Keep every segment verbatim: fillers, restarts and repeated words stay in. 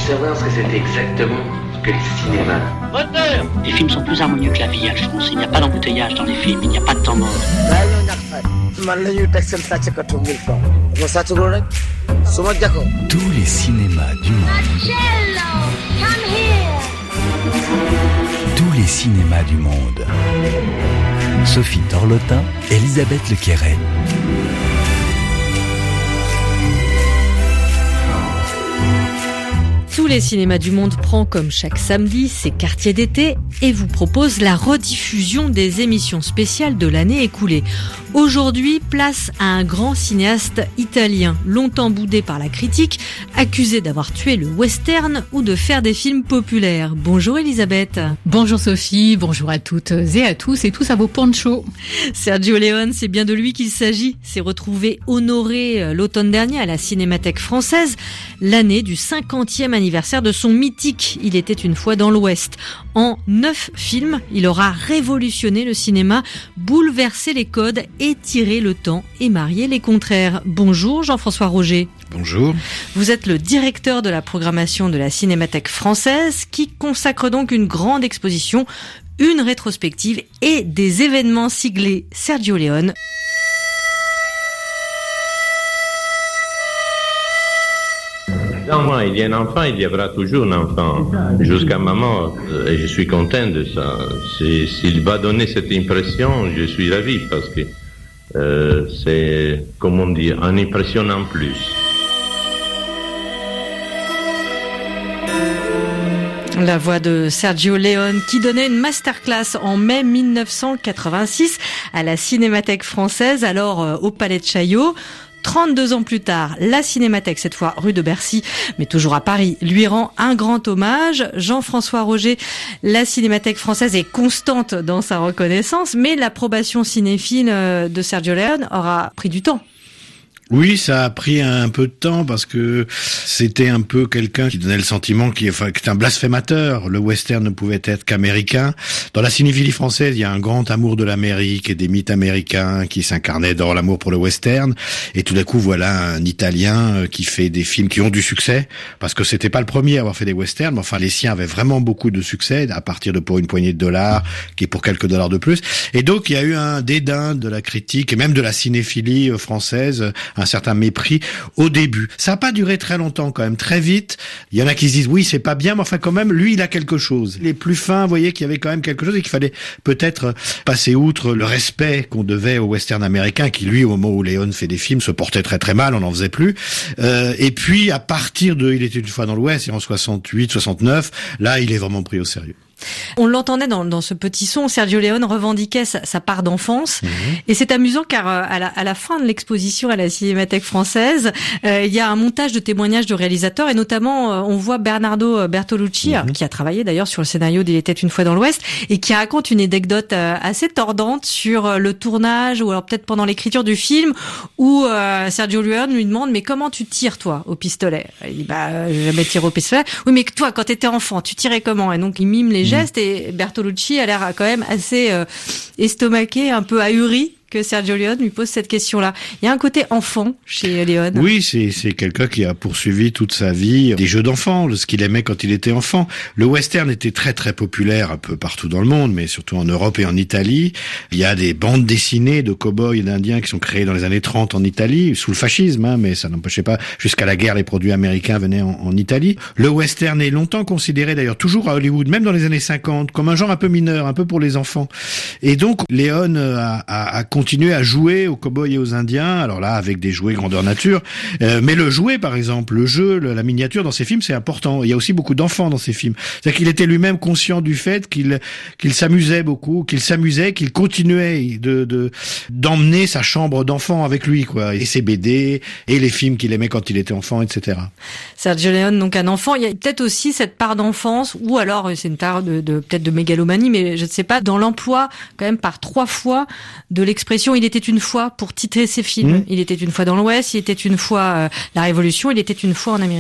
savoir ce que c'était exactement que le cinéma. Moteur. Les films sont plus harmonieux que la vie, Alphonse. Il n'y a pas d'embouteillage dans les films, il n'y a pas de temps mort. Tous les cinémas du monde. Tous les cinémas du monde. Sophie Torlotin, Elisabeth Lequérel. Tous les cinémas du monde prend comme chaque samedi ses quartiers d'été et vous propose la rediffusion des émissions spéciales de l'année écoulée. Aujourd'hui, place à un grand cinéaste italien, longtemps boudé par la critique, accusé d'avoir tué le western ou de faire des films populaires. Bonjour Elisabeth. Bonjour Sophie, bonjour à toutes et à tous et tous à vos ponchos. Sergio Leone, c'est bien de lui qu'il s'agit. S'est retrouvé honoré l'automne dernier à la Cinémathèque française, l'année du cinquantième anniversaire de son mythique « Il était une fois dans l'Ouest ». En neuf films, il aura révolutionné le cinéma, bouleversé les codes, étiré le temps et marié les contraires. Bonjour Jean-François Roger. Bonjour. Vous êtes le directeur de la programmation de la Cinémathèque française qui consacre donc une grande exposition, une rétrospective et des événements siglés Sergio Leone. Dans moi, il y a un enfant, il y aura toujours un enfant, jusqu'à ma mort. Et je suis content de ça. C'est, s'il va donner cette impression, je suis ravi, parce que euh, c'est, comment dire, une impression en plus. La voix de Sergio Leone qui donnait une masterclass en mai mille neuf cent quatre-vingt-six à la Cinémathèque française, alors euh, au Palais de Chaillot. trente-deux ans plus tard, la Cinémathèque, cette fois rue de Bercy, mais toujours à Paris, lui rend un grand hommage. Jean-François Roger, la Cinémathèque française est constante dans sa reconnaissance, mais l'approbation cinéphile de Sergio Leone aura pris du temps. Oui, ça a pris un peu de temps parce que c'était un peu quelqu'un qui donnait le sentiment qu'il enfin, était un blasphémateur. Le western ne pouvait être qu'américain. Dans la cinéphilie française, il y a un grand amour de l'Amérique et des mythes américains qui s'incarnaient dans l'amour pour le western. Et tout d'un coup, voilà un Italien qui fait des films qui ont du succès, parce que c'était pas le premier à avoir fait des westerns, mais enfin les siens avaient vraiment beaucoup de succès à partir de Pour une poignée de dollars, qui est pour quelques dollars de plus. Et donc il y a eu un dédain de la critique et même de la cinéphilie française, un certain mépris au début. Ça n'a pas duré très longtemps quand même, très vite. Il y en a qui se disent oui, c'est pas bien, mais enfin quand même, lui, il a quelque chose. Les plus fins, vous voyez qu'il y avait quand même quelque chose et qu'il fallait peut-être passer outre le respect qu'on devait au western américain, qui lui, au moment où Leone fait des films, se portait très très mal, on n'en faisait plus. Euh, et puis, à partir de Il était une fois dans l'Ouest, et en soixante-huit, soixante-neuf, là, il est vraiment pris au sérieux. On l'entendait dans, dans ce petit son, Sergio Leone revendiquait sa, sa part d'enfance. Mmh. Et c'est amusant car euh, à, la, à la fin de l'exposition à la Cinémathèque française, euh, il y a un montage de témoignages de réalisateurs et notamment euh, on voit Bernardo Bertolucci, mmh. qui a travaillé d'ailleurs sur le scénario d'Il était une fois dans l'Ouest et qui raconte une anecdote euh, assez tordante sur euh, le tournage ou alors peut-être pendant l'écriture du film où euh, Sergio Leone lui demande mais comment tu tires toi au pistolet? Il dit bah euh, j'ai jamais tiré au pistolet. Oui mais toi quand t'étais enfant tu tirais comment? Et donc il mime les gestes et Bertolucci a l'air quand même assez euh, estomaqué, un peu ahuri que Sergio Leone lui pose cette question-là. Il y a un côté enfant chez Leone. Oui, c'est c'est quelqu'un qui a poursuivi toute sa vie des jeux d'enfants, ce qu'il aimait quand il était enfant. Le western était très très populaire un peu partout dans le monde, mais surtout en Europe et en Italie. Il y a des bandes dessinées de cow-boys et d'indiens qui sont créées dans les années trente en Italie, sous le fascisme, hein, mais ça n'empêchait pas, jusqu'à la guerre, les produits américains venaient en, en Italie. Le western est longtemps considéré, d'ailleurs toujours à Hollywood, même dans les années cinquante, comme un genre un peu mineur, un peu pour les enfants. Et donc, Leone a, a, a continuer à jouer aux cow-boys et aux indiens, alors là avec des jouets grandeur nature, euh, mais le jouet par exemple, le jeu, le, la miniature dans ses films c'est important. Il y a aussi beaucoup d'enfants dans ses films. C'est-à-dire qu'il était lui-même conscient du fait qu'il qu'il s'amusait beaucoup, qu'il s'amusait, qu'il continuait de de d'emmener sa chambre d'enfant avec lui quoi, et ses B D et les films qu'il aimait quand il était enfant, et cetera. Sergio Leone donc un enfant, il y a peut-être aussi cette part d'enfance ou alors c'est une part de, de peut-être de mégalomanie, mais je ne sais pas, dans l'emploi quand même par trois fois de l'expression il était une fois pour titrer ses films. Mmh. Il était une fois dans l'Ouest, il était une fois euh, la Révolution, il était une fois en Amérique.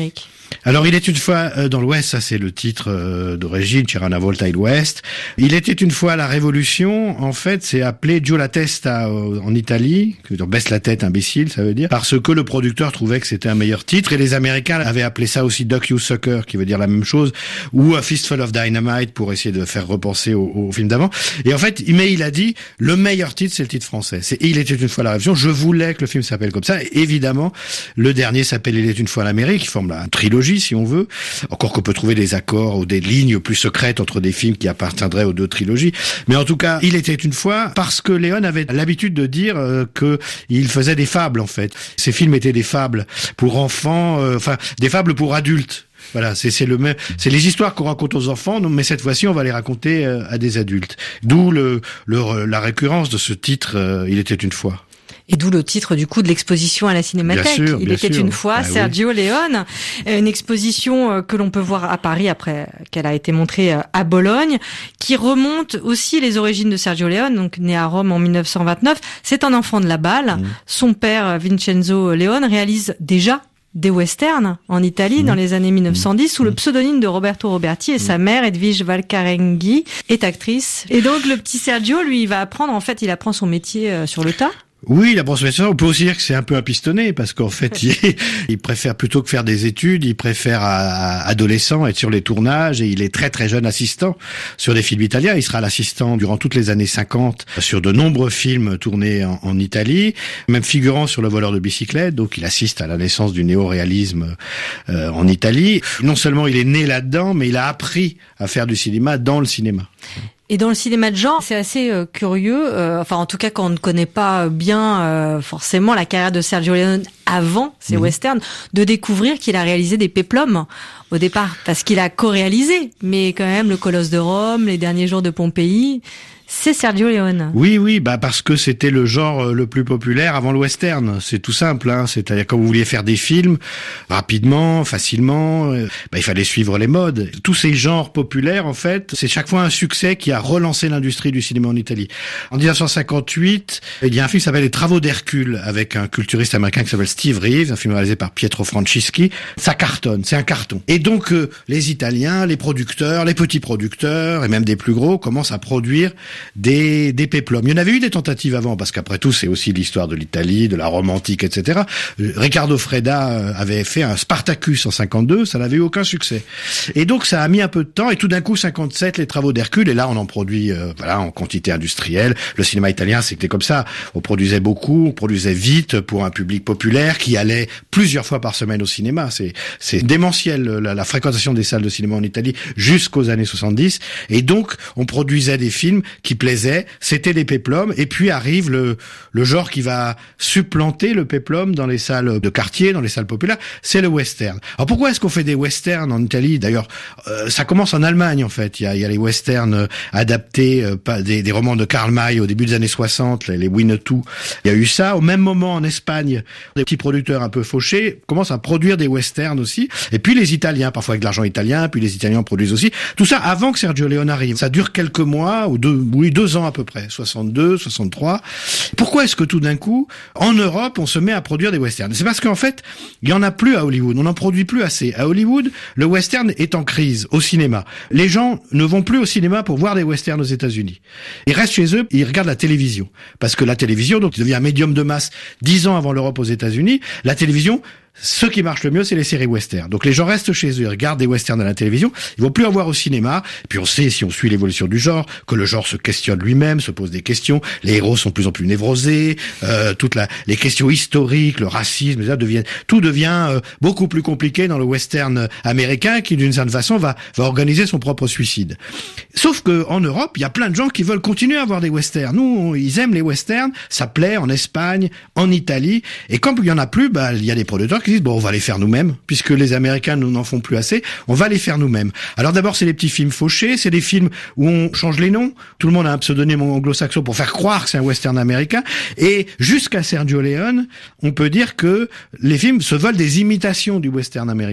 Alors, il est une fois euh, dans l'Ouest, ça c'est le titre euh, d'origine, C'era una volta il West. Il était une fois la Révolution, en fait, c'est appelé Giù la testa euh, en Italie, que baisse la tête imbécile, ça veut dire, parce que le producteur trouvait que c'était un meilleur titre, et les Américains avaient appelé ça aussi Duck You Sucker, qui veut dire la même chose, ou A Fistful of Dynamite, pour essayer de faire repenser au, au film d'avant. Et en fait, mais il a dit, le meilleur titre, c'est le titre français. C'est Il était une fois la Révolution. Je voulais que le film s'appelle comme ça. Et évidemment, le dernier s'appelle Il était une fois l'Amérique, qui forme la trilogie, si on veut. Encore qu'on peut trouver des accords ou des lignes plus secrètes entre des films qui appartiendraient aux deux trilogies. Mais en tout cas, Il était une fois, parce que Léon avait l'habitude de dire euh, que il faisait des fables, en fait. Ces films étaient des fables pour enfants, euh, enfin, des fables pour adultes. Voilà, c'est c'est le même, c'est les histoires qu'on raconte aux enfants, mais cette fois-ci on va les raconter euh, à des adultes. D'où le, le la récurrence de ce titre euh, Il était une fois. Et d'où le titre du coup de l'exposition à la Cinémathèque. Bien sûr, Il bien était sûr. une fois Ah, Sergio oui. Leone, une exposition que l'on peut voir à Paris après qu'elle a été montrée à Bologne, qui remonte aussi les origines de Sergio Leone, donc né à Rome en mille neuf cent vingt-neuf. C'est un enfant de la balle. Mmh. Son père Vincenzo Leone réalise déjà des westerns en Italie mmh. dans les années mille neuf cent dix sous mmh. le pseudonyme de Roberto Roberti, et mmh. sa mère Edwige Valcarenghi est actrice. Et donc le petit Sergio, lui, il va apprendre, en fait, il apprend son métier euh, sur le tas. Oui, la transformation, on peut aussi dire que c'est un peu un pistonné, parce qu'en fait, il, il préfère, plutôt que faire des études, il préfère à, à adolescent être sur les tournages, et il est très très jeune assistant sur des films italiens. Il sera l'assistant durant toutes les années cinquante sur de nombreux films tournés en, en Italie, même figurant sur Le voleur de bicyclette, donc il assiste à la naissance du néo-réalisme euh, en Italie. Non seulement il est né là-dedans, mais il a appris à faire du cinéma dans le cinéma. Et dans le cinéma de genre, c'est assez euh, curieux, euh, enfin en tout cas quand on ne connaît pas bien euh, forcément la carrière de Sergio Leone avant ces mmh. westerns, de découvrir qu'il a réalisé des péplums au départ, parce qu'il a co-réalisé, mais quand même Le Colosse de Rome, Les Derniers Jours de Pompéi, c'est Sergio Leone. Oui, oui, bah parce que c'était le genre le plus populaire avant le western. C'est tout simple, hein. C'est-à-dire quand vous vouliez faire des films rapidement, facilement, bah il fallait suivre les modes. Tous ces genres populaires, en fait, c'est chaque fois un succès qui a relancé l'industrie du cinéma en Italie. En dix-neuf cent cinquante-huit, il y a un film qui s'appelle Les Travaux d'Hercule avec un culturiste américain qui s'appelle Steve Reeves, un film réalisé par Pietro Francischi. Ça cartonne, c'est un carton. Et donc euh, les Italiens, les producteurs, les petits producteurs et même des plus gros commencent à produire des des péplums. Il y en avait eu des tentatives avant, parce qu'après tout, c'est aussi l'histoire de l'Italie, de la Rome antique, et cetera. Riccardo Freda avait fait un Spartacus en cinquante-deux, ça n'avait eu aucun succès. Et donc, ça a mis un peu de temps, et tout d'un coup, cinquante-sept, Les Travaux d'Hercule, et là, on en produit, euh, voilà, en quantité industrielle. Le cinéma italien, c'était comme ça. On produisait beaucoup, on produisait vite pour un public populaire qui allait plusieurs fois par semaine au cinéma. C'est c'est démentiel, la, la fréquentation des salles de cinéma en Italie jusqu'aux années soixante-dix. Et donc, on produisait des films qui plaisaient, c'était des péplums, et puis arrive le le genre qui va supplanter le péplum dans les salles de quartier, dans les salles populaires, c'est le western. Alors pourquoi est-ce qu'on fait des westerns en Italie? D'ailleurs, euh, ça commence en Allemagne en fait. Il y a, il y a les westerns adaptés, euh, pas, des, des romans de Karl May au début des années soixante, les, les Winnetou. Il y a eu ça. Au même moment en Espagne, des petits producteurs un peu fauchés commencent à produire des westerns aussi. Et puis les Italiens, parfois avec de l'argent italien, puis les Italiens produisent aussi. Tout ça avant que Sergio Leone arrive. Ça dure quelques mois ou deux, oui, deux ans à peu près, soixante-deux, soixante-trois. Pourquoi est-ce que tout d'un coup, en Europe, on se met à produire des westerns? C'est parce qu'en fait, il y en a plus à Hollywood. On n'en produit plus assez. À Hollywood, le western est en crise au cinéma. Les gens ne vont plus au cinéma pour voir des westerns aux États-Unis. Ils restent chez eux, ils regardent la télévision. Parce que la télévision, donc, devient un médium de masse dix ans avant l'Europe aux États-Unis. La télévision, ce qui marche le mieux, c'est les séries western. Donc les gens restent chez eux, ils regardent des westerns à la télévision, ils vont plus en voir au cinéma. Et puis on sait, si on suit l'évolution du genre, que le genre se questionne lui-même, se pose des questions. Les héros sont de plus en plus névrosés, euh, toutes la, les questions historiques, le racisme, ça devient, tout devient euh, beaucoup plus compliqué dans le western américain, qui d'une certaine façon va, va organiser son propre suicide. Sauf que en Europe, il y a plein de gens qui veulent continuer à voir des westerns. Nous, on, ils aiment les westerns, ça plaît en Espagne, en Italie. Et quand il y en a plus, bah il y a des producteurs qui disent bon, on va les faire nous-mêmes, puisque les Américains n'en font plus assez, on va les faire nous-mêmes. Alors d'abord, c'est des petits films fauchés, c'est des films où on change les noms, tout le monde a un pseudonyme anglo-saxon pour faire croire que c'est un western américain, et jusqu'à Sergio Leone, on peut dire que les films se veulent des imitations du western américain.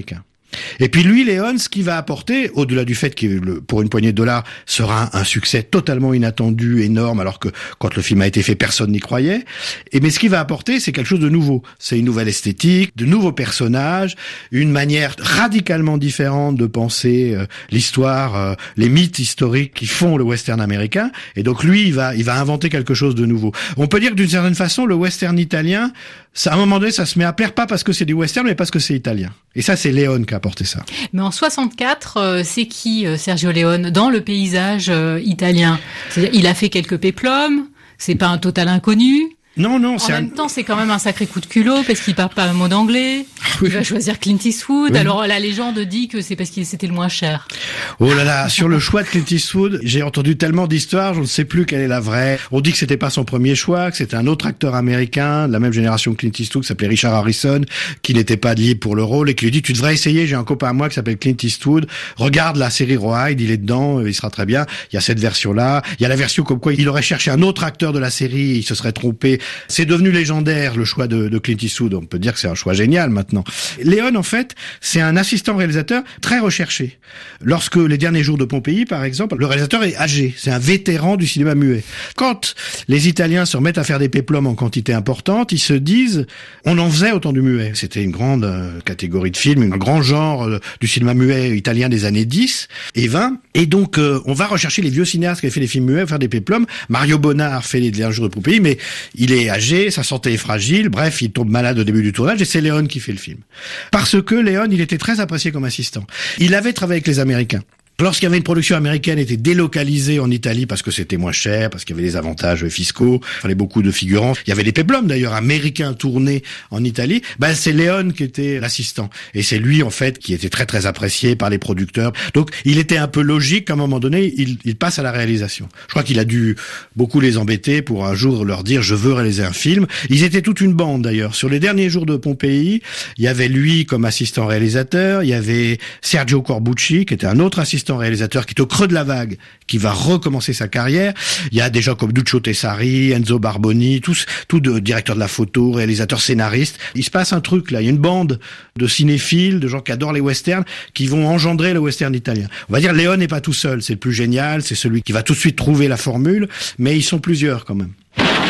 Et puis lui, Léon, ce qu'il va apporter, au-delà du fait qu'il, pour une poignée de dollars, sera un succès totalement inattendu, énorme, alors que quand le film a été fait, personne n'y croyait. Et mais ce qu'il va apporter, c'est quelque chose de nouveau. C'est une nouvelle esthétique, de nouveaux personnages, une manière radicalement différente de penser euh, l'histoire, euh, les mythes historiques qui font le western américain. Et donc lui, il va, il va inventer quelque chose de nouveau. On peut dire que d'une certaine façon, le western italien, ça, à un moment donné, ça se met à plaire, pas parce que c'est du western, mais parce que c'est italien. Et ça, c'est Léon qui a apporté ça. Mais en soixante-quatre, euh, c'est qui euh, Sergio Leone dans le paysage euh, italien? C'est-à-dire, il a fait quelques péplums, c'est pas un total inconnu. Non, non, en c'est même un... temps, c'est quand même un sacré coup de culot parce qu'il parle pas un mot d'anglais. Oui. Il va choisir Clint Eastwood. Oui. Alors la légende dit que c'est parce qu'il c'était le moins cher. Oh là là, sur le choix de Clint Eastwood, j'ai entendu tellement d'histoires, je ne sais plus quelle est la vraie. On dit que c'était pas son premier choix, que c'était un autre acteur américain de la même génération que Clint Eastwood, qui s'appelait Richard Harrison, qui n'était pas libre pour le rôle et qui lui dit tu devrais essayer. J'ai un copain à moi qui s'appelle Clint Eastwood. Regarde la série Rawhide, il est dedans, il sera très bien. Il y a cette version-là. Il y a la version comme quoi il aurait cherché un autre acteur de la série, il se serait trompé. C'est devenu légendaire le choix de, de Clint Eastwood. On peut dire que c'est un choix génial maintenant. Léon, en fait, c'est un assistant réalisateur très recherché. Lorsque les derniers jours de Pompéi, par exemple, le réalisateur est âgé. C'est un vétéran du cinéma muet. Quand les Italiens se remettent à faire des péplums en quantité importante, ils se disent, on en faisait autant du muet. C'était une grande euh, catégorie de films, un grand genre euh, du cinéma muet italien des années dix et vingt. Et donc, euh, on va rechercher les vieux cinéastes qui avaient fait des films muets, faire des péplums. Mario Bonnard fait les derniers jours de Pompéi, mais il est âgé, sa santé est fragile, bref, il tombe malade au début du tournage et c'est Léon qui fait le film. Parce que Léon, il était très apprécié comme assistant. Il avait travaillé avec les Américains. Lorsqu'il y avait une production américaine, était délocalisée en Italie parce que c'était moins cher, parce qu'il y avait des avantages fiscaux, il fallait beaucoup de figurants. Il y avait des péplums d'ailleurs américains tournés en Italie. Ben c'est Léon qui était l'assistant et c'est lui en fait qui était très très apprécié par les producteurs. Donc il était un peu logique qu'à un moment donné il, il passe à la réalisation. Je crois qu'il a dû beaucoup les embêter pour un jour leur dire je veux réaliser un film. Ils étaient toute une bande d'ailleurs. Sur les derniers jours de Pompéi, il y avait lui comme assistant réalisateur, il y avait Sergio Corbucci qui était un autre assistant réalisateur qui est au creux de la vague, qui va recommencer sa carrière. Il y a des gens comme Duccio Tessari, Enzo Barboni, tous, tous de directeurs de la photo, réalisateurs, scénaristes. Il se passe un truc là. Il y a une bande de cinéphiles, de gens qui adorent les westerns, qui vont engendrer le western italien. On va dire Léon n'est pas tout seul. C'est le plus génial. C'est celui qui va tout de suite trouver la formule. Mais ils sont plusieurs quand même.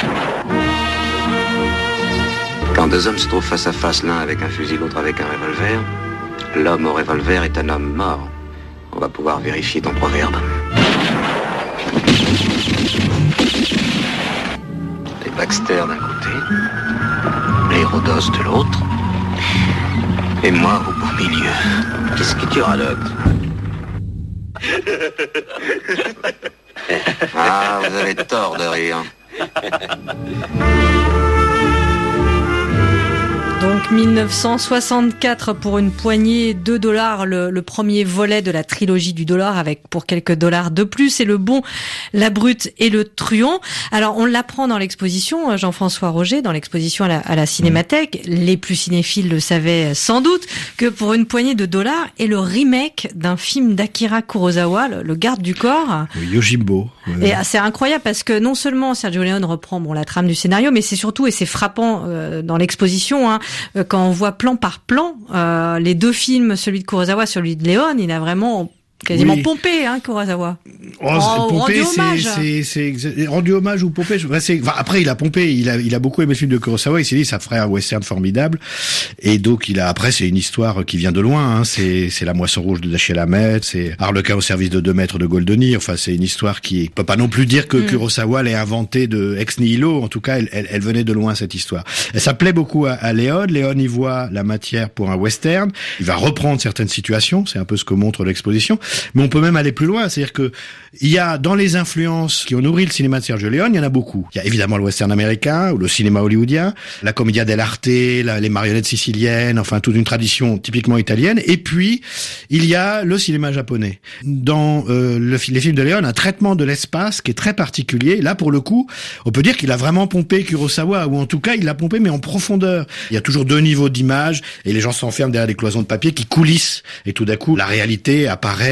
Quand deux hommes se trouvent face à face, l'un avec un fusil, l'autre avec un revolver, l'homme au revolver est un homme mort. On va pouvoir vérifier ton proverbe. Les Baxter d'un côté, les Rhodos de l'autre, et moi au beau milieu. Qu'est-ce que tu radotes? Ah, vous avez tort de rire. Donc mille neuf cent soixante-quatre pour une poignée de dollars, le, le premier volet de la trilogie du dollar avec pour quelques dollars de plus, et le bon, la brute et le truand. Alors on l'apprend dans l'exposition, Jean-François Roger, dans l'exposition à la, à la Cinémathèque, les plus cinéphiles le savaient sans doute, que pour une poignée de dollars est le remake d'un film d'Akira Kurosawa, le, le garde du corps. Oui, Yojimbo. Et c'est incroyable parce que non seulement Sergio Leone reprend bon la trame du scénario, mais c'est surtout, et c'est frappant euh, dans l'exposition, hein, euh, quand on voit plan par plan euh, les deux films, celui de Kurosawa, celui de Leone, il a vraiment quasiment oui. pompé, hein, Kurosawa. Oh, oh, pompé, rendu hommage. c'est, c'est, c'est rendu hommage ou pompé. Enfin, c'est, enfin, après, il a pompé. Il a, il a beaucoup aimé le film de Kurosawa. Il s'est dit, ça ferait un western formidable. Et donc, il a. Après, c'est une histoire qui vient de loin. Hein. C'est, c'est La Moisson rouge de Dashiell Hammett. C'est Harlequin au service de deux maîtres de Goldoni. Enfin, c'est une histoire qui peut pas non plus dire que mm. Kurosawa l'ait inventée de ex nihilo. En tout cas, elle, elle, elle venait de loin cette histoire. Et ça plaît beaucoup à, à Léon. Léon y voit la matière pour un western. Il va reprendre certaines situations. C'est un peu ce que montre l'exposition. Mais on peut même aller plus loin, c'est-à-dire que il y a dans les influences qui ont nourri le cinéma de Sergio Leone, il y en a beaucoup. Il y a évidemment le western américain ou le cinéma hollywoodien, la commedia dell'arte, la, les marionnettes siciliennes, enfin toute une tradition typiquement italienne. Et puis il y a le cinéma japonais. Dans euh, le, les films de Leone, un traitement de l'espace qui est très particulier. Là, pour le coup, on peut dire qu'il a vraiment pompé Kurosawa, ou en tout cas il l'a pompé mais en profondeur. Il y a toujours deux niveaux d'image et les gens s'enferment derrière des cloisons de papier qui coulissent. Et tout d'un coup, la réalité apparaît.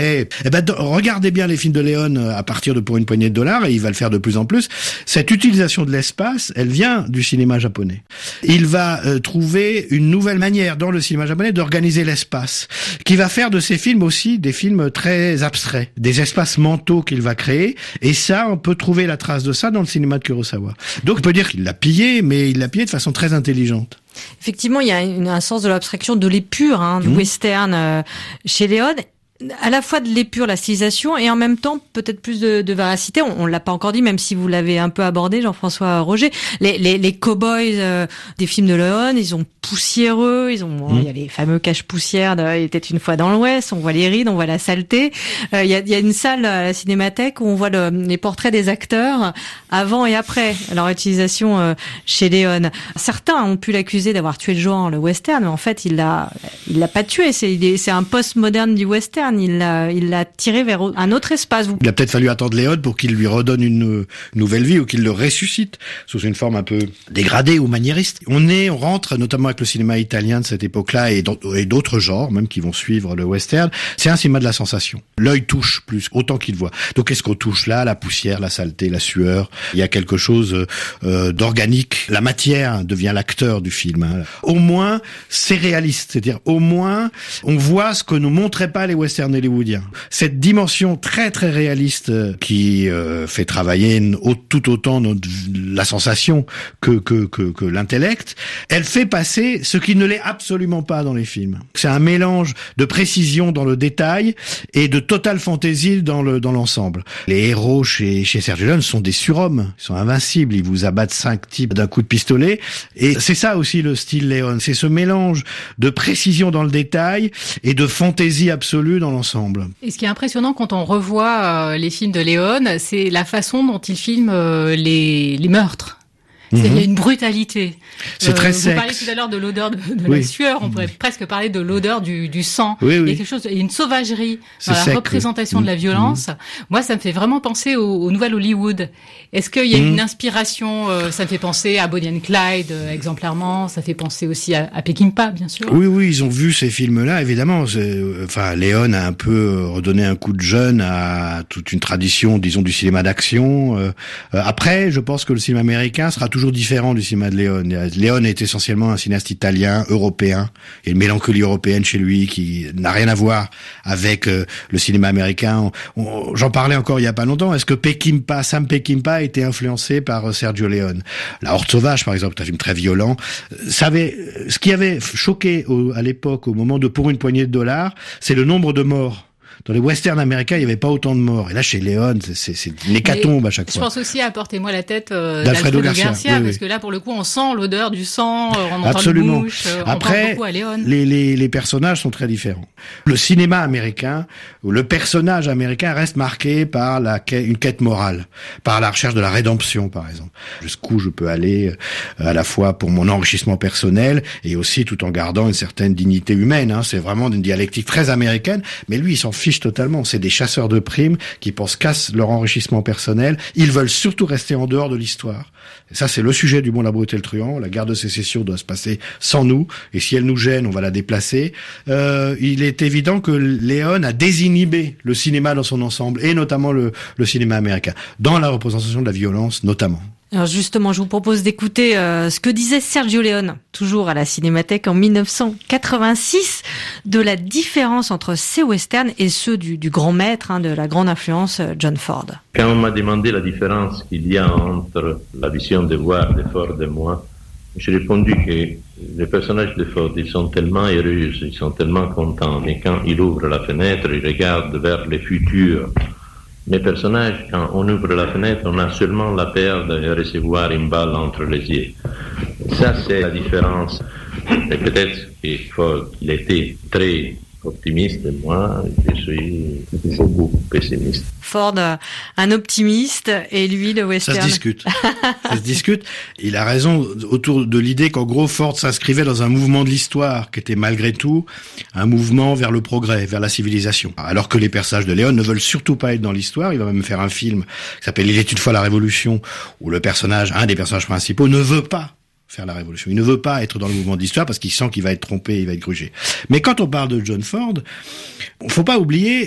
abstrait. Eh ben, regardez bien les films de Leone à partir de Pour une poignée de dollars, et il va le faire de plus en plus. Cette utilisation de l'espace, elle vient du cinéma japonais. Il va euh, trouver une nouvelle manière dans le cinéma japonais d'organiser l'espace, qui va faire de ces films aussi des films très abstraits, des espaces mentaux qu'il va créer, et ça, on peut trouver la trace de ça dans le cinéma de Kurosawa. Donc on peut dire qu'il l'a pillé, mais il l'a pillé de façon très intelligente. Effectivement, il y a une, un sens de l'abstraction, de l'épure, hein, du mmh. western euh, chez Leone. À la fois de l'épure, la stylisation, et en même temps peut-être plus de, de véracité. On, on l'a pas encore dit, même si vous l'avez un peu abordé, Jean-François Roger. Les, les, les cow-boys euh, des films de Leone, ils ont poussiéreux, ils ont, mmh. bon, il y a les fameux cache-poussières de, il était une fois dans l'Ouest. On voit les rides, on voit la saleté. Euh, il y a, il y a une salle à la Cinémathèque où on voit le, les portraits des acteurs avant et après leur utilisation euh, chez Leone. Certains ont pu l'accuser d'avoir tué le genre, le western, mais en fait il l'a, il l'a pas tué. C'est, il est, c'est un post-moderne du western. Il l'a, il l'a tiré vers un autre espace. Il a peut-être fallu attendre Leone pour qu'il lui redonne une nouvelle vie ou qu'il le ressuscite sous une forme un peu dégradée ou maniériste. On est, on rentre, notamment avec le cinéma italien de cette époque-là et d'autres genres, même qui vont suivre le western. C'est un cinéma de la sensation. L'œil touche plus, autant qu'il voit. Donc qu'est-ce qu'on touche là? La poussière, la saleté, la sueur. Il y a quelque chose euh, d'organique. La matière devient l'acteur du film. Hein. Au moins, c'est réaliste. C'est-à-dire, au moins, on voit ce que nous montraient pas les westerns hollywoodien. Cette dimension très très réaliste qui euh, fait travailler au, tout autant notre, la sensation que, que, que, que l'intellect, elle fait passer ce qui ne l'est absolument pas dans les films. C'est un mélange de précision dans le détail et de totale fantaisie dans le dans l'ensemble. Les héros chez, chez Sergio Leone sont des surhommes, ils sont invincibles, ils vous abattent cinq types d'un coup de pistolet, et c'est ça aussi le style Leone, c'est ce mélange de précision dans le détail et de fantaisie absolue dans l'ensemble. Et ce qui est impressionnant quand on revoit euh, les films de Leone, c'est la façon dont il filme euh, les, les meurtres. C'est, mm-hmm. Il y a une brutalité. C'est euh, très vous sec. Vous parliez tout à l'heure de l'odeur de, de oui. la sueur. On pourrait presque parler de l'odeur du, du sang. Oui, oui. Il y a quelque chose, il y a une sauvagerie c'est dans la sec, représentation oui. de la violence. Mm-hmm. Moi, ça me fait vraiment penser au, au nouvel Hollywood. Est-ce qu'il y a mm-hmm. une inspiration euh, Ça me fait penser à Bonnie and Clyde, euh, exemplairement. Ça fait penser aussi à, à Peckinpah, bien sûr. Oui, oui, ils ont vu ces films-là, évidemment. C'est, enfin, Leone a un peu redonné un coup de jeune à toute une tradition, disons, du cinéma d'action. Euh, après, je pense que le cinéma américain sera toujours différent du cinéma de Leone. Leone est essentiellement un cinéaste italien, européen, et une mélancolie européenne chez lui qui n'a rien à voir avec euh, le cinéma américain. On, on, j'en parlais encore il y a pas longtemps. Est-ce que Peckinpah, Sam Peckinpah a été influencé par euh, Sergio Leone? La Horde sauvage, par exemple, c'est un film très violent. Ça avait, ce qui avait choqué au, à l'époque, au moment de Pour une poignée de dollars, c'est le nombre de morts. Dans les westerns américains, il n'y avait pas autant de morts. Et là, chez Leone, c'est, c'est une hécatombe à chaque je fois. Je pense aussi à Portez-moi la tête euh, d'Alfredo, d'Alfredo Garcia, Garcia oui, parce oui. que là, pour le coup, on sent l'odeur du sang, euh, on entend Absolument. le bouche, euh, on Après, pense beaucoup à Leone. Les, les, les personnages sont très différents. Le cinéma américain, le personnage américain reste marqué par la quête, une quête morale, par la recherche de la rédemption, par exemple. Jusqu'où je peux aller, à la fois pour mon enrichissement personnel et aussi tout en gardant une certaine dignité humaine. Hein. C'est vraiment une dialectique très américaine, mais lui, il s'en fiche totalement. C'est des chasseurs de primes qui pensent qu'à leur enrichissement personnel. Ils veulent surtout rester en dehors de l'histoire. Et ça, c'est le sujet du Bon, la brute et le truand. La guerre de sécession doit se passer sans nous. Et si elle nous gêne, on va la déplacer. Euh, il est évident que Leone a désinhibé le cinéma dans son ensemble, et notamment le, le cinéma américain, dans la représentation de la violence, notamment. Alors justement, je vous propose d'écouter euh, ce que disait Sergio Leone, toujours à la Cinémathèque en dix-neuf cent quatre-vingt-six, de la différence entre ces westerns et ceux du, du grand maître, hein, de la grande influence, John Ford. Quand on m'a demandé la différence qu'il y a entre la vision de voir de Ford et moi, j'ai répondu que les personnages de Ford, ils sont tellement heureux, ils sont tellement contents, mais quand ils ouvrent la fenêtre, ils regardent vers le futur. Mes personnages, quand on ouvre la fenêtre, on a seulement la peur de recevoir une balle entre les yeux. Ça, c'est la différence. Et peut-être que Ford, il était très optimiste, et moi, je suis beaucoup pessimiste. Ford, un optimiste, et lui, le western. Ça se discute. Ça se discute. Il a raison autour de l'idée qu'en gros, Ford s'inscrivait dans un mouvement de l'histoire qui était malgré tout un mouvement vers le progrès, vers la civilisation. Alors que les personnages de Leone ne veulent surtout pas être dans l'histoire. Il va même faire un film qui s'appelle Il est une fois la Révolution, où le personnage, un des personnages principaux, ne veut pas faire la révolution. Il ne veut pas être dans le mouvement d'histoire parce qu'il sent qu'il va être trompé, il va être grugé. Mais quand on parle de John Ford, faut pas oublier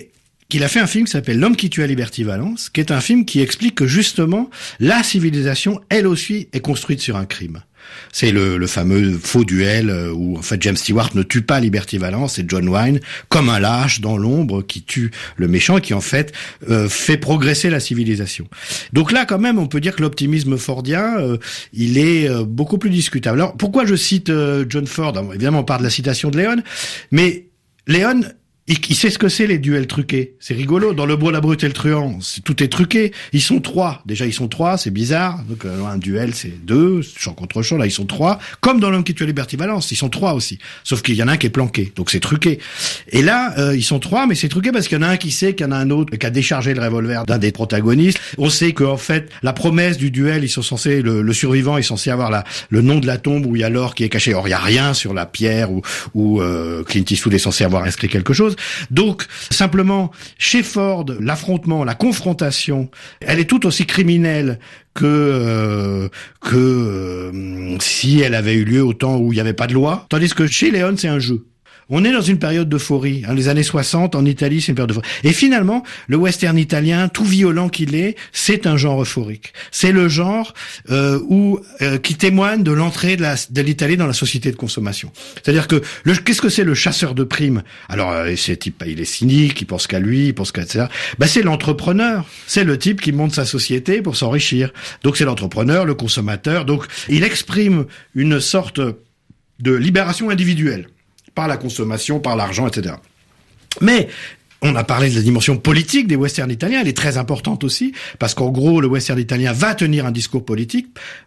qu'il a fait un film qui s'appelle L'homme qui tue à Liberty Valance, qui est un film qui explique que justement, la civilisation, elle aussi, est construite sur un crime. C'est le, le fameux faux duel où en fait James Stewart ne tue pas Liberty Valance, c'est John Wayne comme un lâche dans l'ombre qui tue le méchant et qui en fait euh, fait progresser la civilisation. Donc là quand même on peut dire que l'optimisme fordien euh, il est euh, beaucoup plus discutable. Alors pourquoi je cite euh, John Ford? Alors, évidemment on parle de la citation de Léon, mais Léon Il, il sait ce que c'est les duels truqués. C'est rigolo. Dans Le Beau, la Brute et le Truand, c'est, tout est truqué. Ils sont trois. Déjà, ils sont trois. C'est bizarre. Donc, euh, un duel, c'est deux. Champ contre champ. Là, ils sont trois. Comme dans L'homme qui tue Liberty Valance, ils sont trois aussi. Sauf qu'il y en a un qui est planqué. Donc, c'est truqué. Et là, euh, ils sont trois, mais c'est truqué parce qu'il y en a un qui sait qu'il y en a un autre qui a déchargé le revolver d'un des protagonistes. On sait que, en fait, la promesse du duel, ils sont censés, le, le survivant est censé avoir la, le nom de la tombe où il y a l'or qui est caché. Or, il y a rien sur la pierre où, où euh, Clint Eastwood est censé avoir inscrit quelque chose. Donc, simplement, chez Ford, l'affrontement, la confrontation, elle est tout aussi criminelle que euh, que euh, si elle avait eu lieu au temps où il n'y avait pas de loi. Tandis que chez Léon, c'est un jeu. On est dans une période d'euphorie. Hein, les années soixante, en Italie, c'est une période d'euphorie. Et finalement, le western italien, tout violent qu'il est, c'est un genre euphorique. C'est le genre euh, où euh, qui témoigne de l'entrée de, la, de l'Italie dans la société de consommation. C'est-à-dire que le, qu'est-ce que c'est le chasseur de primes? Alors, euh, c'est type, il est cynique, il pense qu'à lui, il pense qu'à et cetera. Ben, c'est l'entrepreneur. C'est le type qui monte sa société pour s'enrichir. Donc, c'est l'entrepreneur, le consommateur. Donc, il exprime une sorte de libération individuelle. Par la consommation, par l'argent, et cetera. Mais on a parlé de la dimension politique des westerns italiens, elle est très importante aussi, parce qu'en gros, le western italien va tenir un discours politique.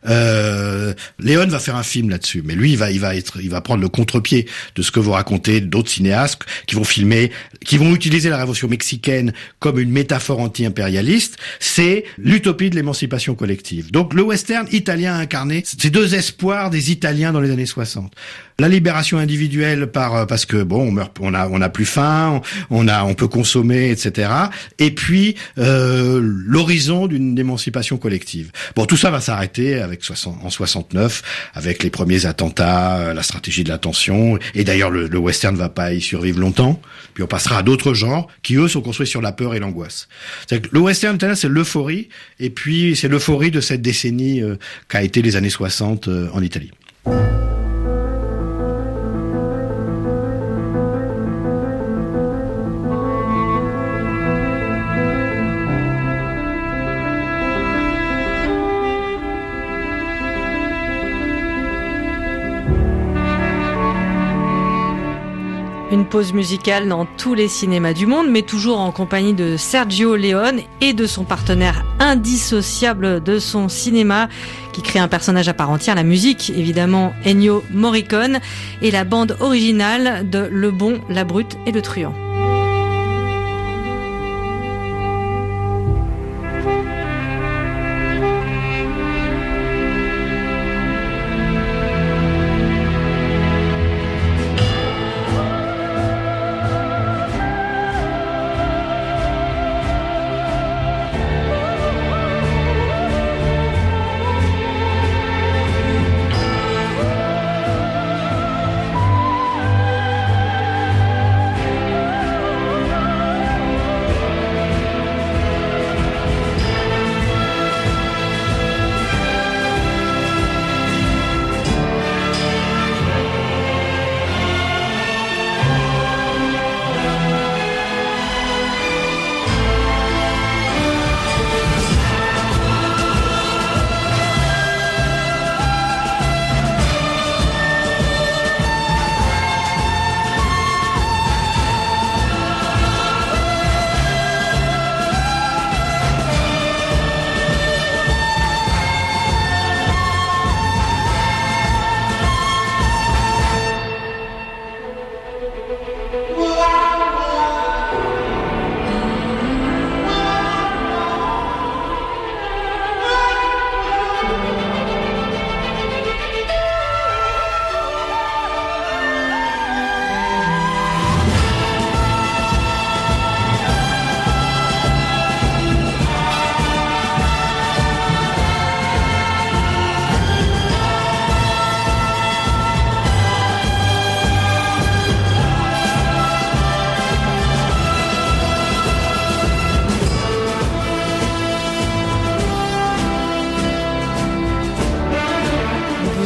Euh, Léon va faire un film là-dessus, mais lui, il va, il va être, il va prendre le contre-pied de ce que vous racontez d'autres cinéastes qui vont filmer, qui vont utiliser la révolution mexicaine comme une métaphore anti-impérialiste. C'est l'utopie de l'émancipation collective. Donc, le western italien incarné, c'est deux espoirs des Italiens dans les années soixante. La libération individuelle par parce que bon, on meurt, on a, on a plus faim, on a, on peut consommer, et cetera. Et puis euh, l'horizon d'une émancipation collective. Bon, tout ça va s'arrêter avec soixante, en soixante-neuf, avec les premiers attentats, la stratégie de l'attention. Et d'ailleurs, le, le western ne va pas y survivre longtemps. Puis on passera à d'autres genres qui eux sont construits sur la peur et l'angoisse. C'est-à-dire que le western italien, c'est l'euphorie, et puis c'est l'euphorie de cette décennie euh, qu'a été les années soixante euh, en Italie. Une pause musicale dans tous les cinémas du monde, mais toujours en compagnie de Sergio Leone et de son partenaire indissociable de son cinéma, qui crée un personnage à part entière, la musique, évidemment, Ennio Morricone, et la bande originale de Le Bon, la Brute et le Truand.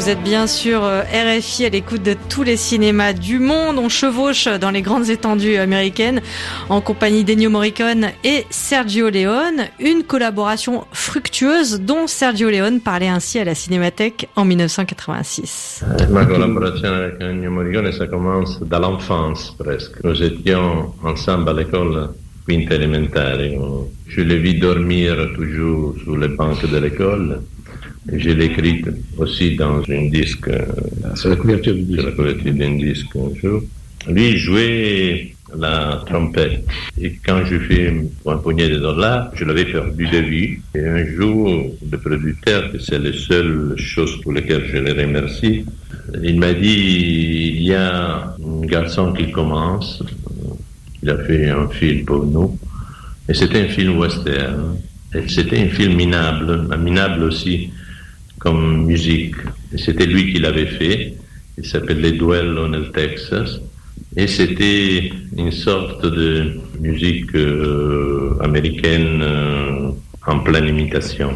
Vous êtes bien sûr R F I à l'écoute de tous les cinémas du monde. On chevauche dans les grandes étendues américaines en compagnie d'Ennio Morricone et Sergio Leone. Une collaboration fructueuse dont Sergio Leone parlait ainsi à la Cinémathèque en mille neuf cent quatre-vingt-six. Ma collaboration avec Ennio Morricone, ça commence dans l'enfance presque. Nous étions ensemble à l'école quinta élémentaire. Je l'ai vu dormir toujours sur les bancs de l'école. Je l'ai écrit aussi dans un disque, sur la couverture du disque, sur la couverture d'un disque un jour. Lui jouait la trompette. Et quand je fais pour un poignet de dollars, je l'avais perdu de vue. Et un jour, le producteur, que c'est la seule chose pour laquelle je le remercie, il m'a dit, il y a un garçon qui commence, il a fait un film pour nous, et c'était un film western. Et c'était un film minable, minable aussi, comme musique. Et c'était lui qui l'avait fait. Il s'appelait Duello nel Texas. Et c'était une sorte de musique euh, américaine euh, en pleine imitation.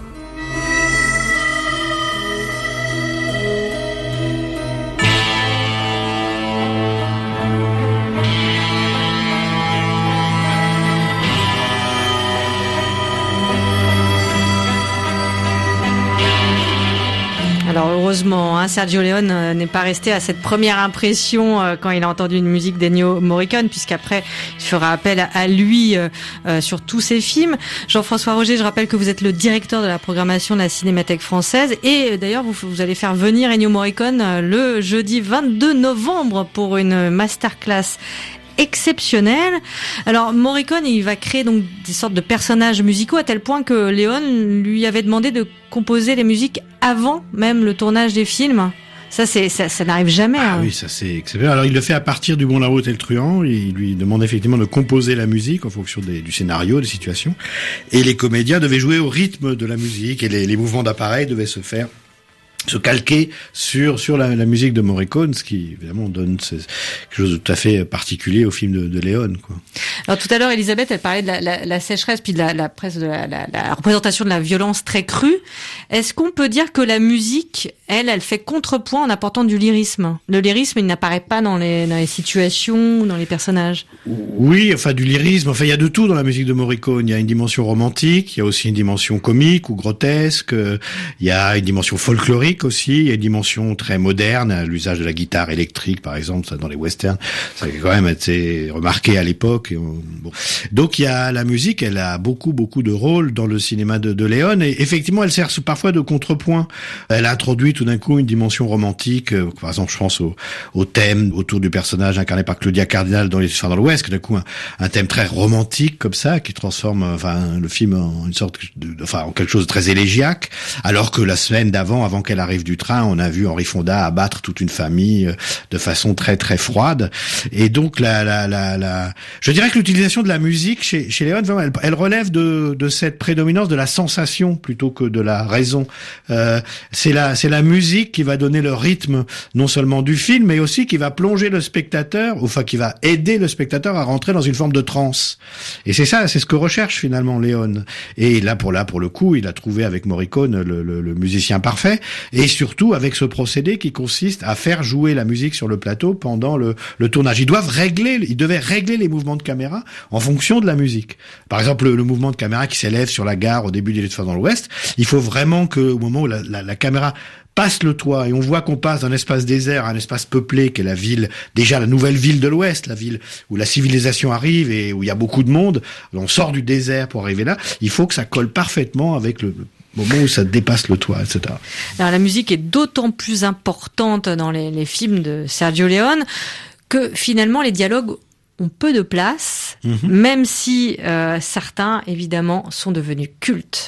Alors heureusement, hein, Sergio Leone euh, n'est pas resté à cette première impression euh, quand il a entendu une musique d'Ennio Morricone, puisqu'après il fera appel à, à lui euh, euh, sur tous ses films. Jean-François Roger, je rappelle que vous êtes le directeur de la programmation de la Cinémathèque française, et euh, d'ailleurs vous, vous allez faire venir Ennio Morricone euh, le jeudi vingt-deux novembre pour une masterclass exceptionnel. Alors Morricone, il va créer donc des sortes de personnages musicaux à tel point que Leone lui avait demandé de composer les musiques avant même le tournage des films. Ça, c'est, ça, ça n'arrive jamais. Ah hein. oui, ça c'est exceptionnel. Alors il le fait à partir du Bon, la Route et le Truand. Il lui demande effectivement de composer la musique en fonction des, du scénario, des situations. Et les comédiens devaient jouer au rythme de la musique et les, les mouvements d'appareil devaient se faire se calquer sur sur la, la musique de Morricone, ce qui évidemment donne ce, quelque chose de tout à fait particulier au film de, de Leone, quoi. Alors tout à l'heure, Elisabeth, elle parlait de la, la, la sécheresse, puis de la, la presse, de la, la, la représentation de la violence très crue. Est-ce qu'on peut dire que la musique, elle, elle fait contrepoint en apportant du lyrisme? Le lyrisme, il n'apparaît pas dans les dans les situations, dans les personnages. Oui, enfin du lyrisme. Enfin, il y a de tout dans la musique de Morricone. Il y a une dimension romantique, il y a aussi une dimension comique ou grotesque. Il y a une dimension folklorique aussi, il y a une dimension très moderne, l'usage de la guitare électrique par exemple, ça dans les westerns, ça a quand même été remarqué à l'époque. Et on, bon. Donc il y a la musique, elle a beaucoup beaucoup de rôle dans le cinéma de, de Leone, et effectivement elle sert parfois de contrepoint. Elle a introduit tout d'un coup une dimension romantique, euh, par exemple je pense au, au thème autour du personnage incarné par Claudia Cardinal dans Les Histoires dans l'Ouest, que d'un coup un, un thème très romantique comme ça, qui transforme enfin le film en une sorte de, enfin en quelque chose de très élégiaque, alors que la semaine d'avant, avant qu'elle arrive du train, on a vu Henri Fonda abattre toute une famille de façon très très froide. Et donc la la la, la... je dirais que l'utilisation de la musique chez chez Leone, elle, elle relève de de cette prédominance de la sensation plutôt que de la raison. Euh, c'est la c'est la musique qui va donner le rythme non seulement du film, mais aussi qui va plonger le spectateur, enfin qui va aider le spectateur à rentrer dans une forme de transe. Et c'est ça, c'est ce que recherche finalement Leone. Et là pour là pour le coup, il a trouvé avec Morricone le, le, le musicien parfait. Et surtout avec ce procédé qui consiste à faire jouer la musique sur le plateau pendant le, le tournage. Ils doivent régler, ils devaient régler les mouvements de caméra en fonction de la musique. Par exemple, le, le mouvement de caméra qui s'élève sur la gare au début des Histoires dans l'Ouest, il faut vraiment que, au moment où la, la, la caméra passe le toit et on voit qu'on passe d'un espace désert à un espace peuplé qui est la ville, déjà la nouvelle ville de l'Ouest, la ville où la civilisation arrive et où il y a beaucoup de monde, on sort du désert pour arriver là, il faut que ça colle parfaitement avec le moment où ça dépasse le toit, et cetera. Alors la musique est d'autant plus importante dans les, les films de Sergio Leone que finalement les dialogues ont peu de place, mm-hmm. même si euh, certains, évidemment, sont devenus cultes.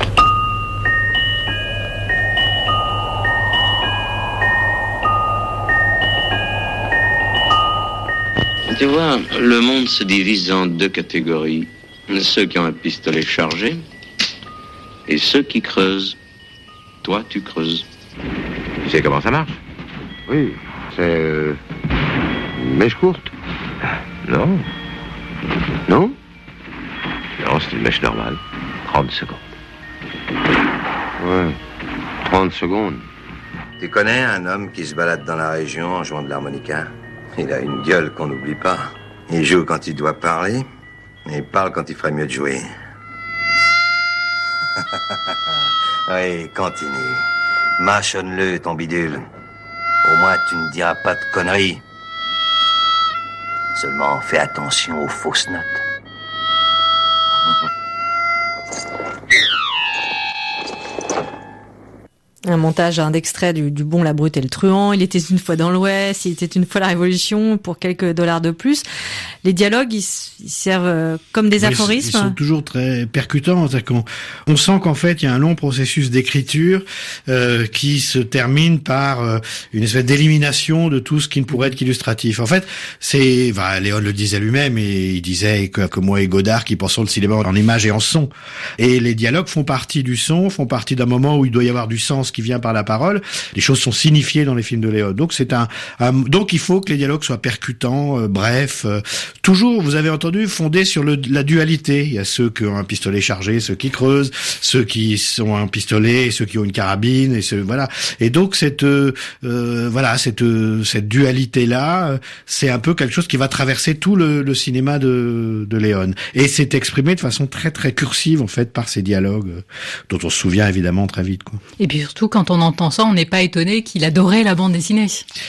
Tu vois, le monde se divise en deux catégories. Ceux qui ont un pistolet chargé et ceux qui creusent. Toi, tu creuses. Tu sais comment ça marche? Oui, c'est... Euh, une mèche courte. Non. Non? Non, c'est une mèche normale. trente secondes. Ouais, trente secondes. Tu connais un homme qui se balade dans la région en jouant de l'harmonica? Il a une gueule qu'on n'oublie pas. Il joue quand il doit parler, et il parle quand il ferait mieux de jouer. Oui, continue. Mâchonne-le, ton bidule. Au moins, tu ne diras pas de conneries. Seulement, fais attention aux fausses notes. Un montage hein, d'extrait du, du Bon, la Brute et le Truand. Il était une fois dans l'Ouest, il était une fois la Révolution pour quelques dollars de plus. Les dialogues, ils, ils servent euh, comme des oui, aphorismes. Ils sont toujours très percutants. On, on sent qu'en fait, il y a un long processus d'écriture euh, qui se termine par euh, une espèce d'élimination de tout ce qui ne pourrait être qu'illustratif. En fait, c'est, bah, Léon le disait lui-même, et il disait que, que moi et Godard qui pensons le cinéma en images et en son. Et les dialogues font partie du son, font partie d'un moment où il doit y avoir du sens qui vient par la parole. Les choses sont signifiées dans les films de Léon. Donc c'est un, un donc il faut que les dialogues soient percutants, euh, brefs, euh, toujours, vous avez entendu, fondés sur le, la dualité. Il y a ceux qui ont un pistolet chargé, ceux qui creusent, ceux qui ont un pistolet, ceux qui ont une carabine, et ceux, voilà. Et donc cette euh, euh, voilà cette euh, cette dualité là, euh, c'est un peu quelque chose qui va traverser tout le, le cinéma de de Léon. Et c'est exprimé de façon très très cursive en fait par ces dialogues euh, dont on se souvient évidemment très vite, quoi. Et puis surtout, quand on entend ça, on n'est pas étonné qu'il adorait la bande dessinée.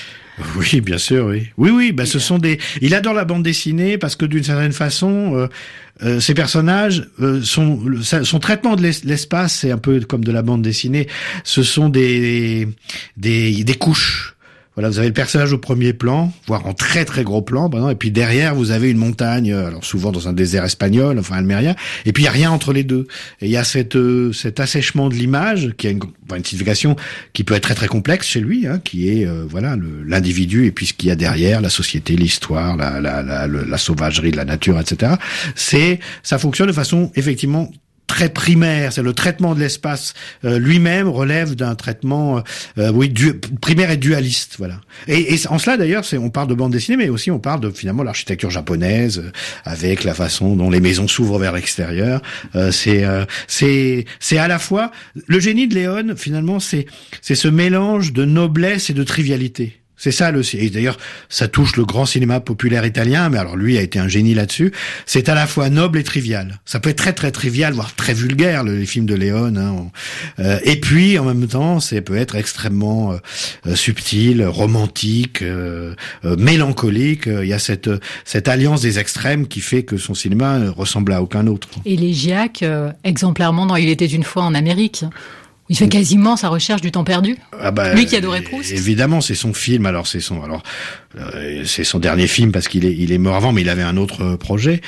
Oui, bien sûr, oui. Oui, oui, bah, ce sont des, il adore la bande dessinée parce que d'une certaine façon, euh, euh, ces personnages, euh, sont, son traitement de l'espace, c'est un peu comme de la bande dessinée. Ce sont des, des, des couches. Voilà, vous avez le personnage au premier plan, voire en très très gros plan, et puis derrière vous avez une montagne, alors souvent dans un désert espagnol, enfin almérien, et puis il y a rien entre les deux. Et il y a cette euh, cet assèchement de l'image qui a une, une signification qui peut être très très complexe chez lui, hein, qui est euh, voilà le, l'individu et puis ce qu'il y a derrière, la société, l'histoire, la la la, la, la sauvagerie de la nature, et cetera. C'est ça fonctionne de façon effectivement très primaire, c'est le traitement de l'espace euh, lui-même relève d'un traitement euh, oui du, primaire et dualiste, voilà. Et, et en cela d'ailleurs, c'est on parle de bande dessinée, mais aussi on parle de finalement l'architecture japonaise euh, avec la façon dont les maisons s'ouvrent vers l'extérieur. Euh, c'est euh, c'est c'est à la fois le génie de Léon finalement, c'est c'est ce mélange de noblesse et de trivialité. C'est ça le, et d'ailleurs, ça touche le grand cinéma populaire italien, mais alors lui a été un génie là-dessus. C'est à la fois noble et trivial. Ça peut être très très trivial, voire très vulgaire, les films de Léon, hein. Euh, et puis, en même temps, ça peut être extrêmement euh, subtil, romantique, euh, euh, mélancolique. Il y a cette, cette alliance des extrêmes qui fait que son cinéma ne ressemble à aucun autre. Élégiaque, euh, exemplairement dans Il était une fois en Amérique. Il fait quasiment sa recherche du temps perdu. Ah bah, lui qui adorait Proust. Évidemment, c'est son film. Alors c'est son, alors euh, c'est son dernier film parce qu'il est, il est mort avant, mais il avait un autre projet.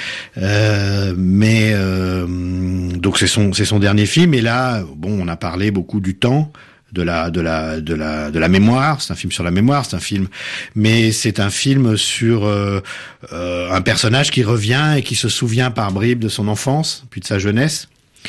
Euh, mais euh, donc c'est son, c'est son dernier film. Et là, bon, on a parlé beaucoup du temps, de la, de la, de la, de la mémoire. C'est un film sur la mémoire. C'est un film, mais c'est un film sur euh, euh, un personnage qui revient et qui se souvient par bribes de son enfance puis de sa jeunesse.